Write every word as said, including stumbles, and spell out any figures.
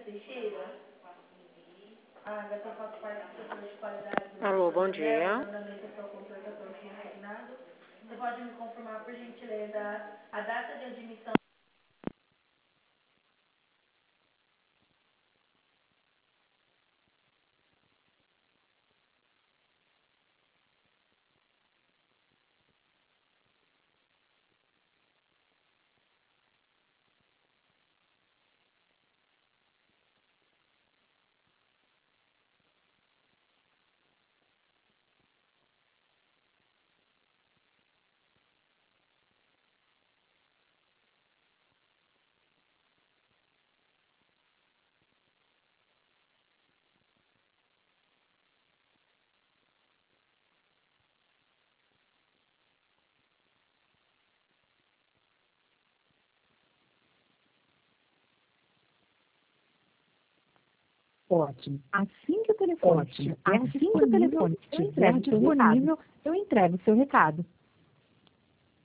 Teixeira. Ah, dessa foto participação de qualidade. Alô, bom dia. Você pode me confirmar, por gentileza, a data de admissão? Ótimo. Assim que o telefone estiver disponível, eu entrego seu recado. Eu entrego seu recado.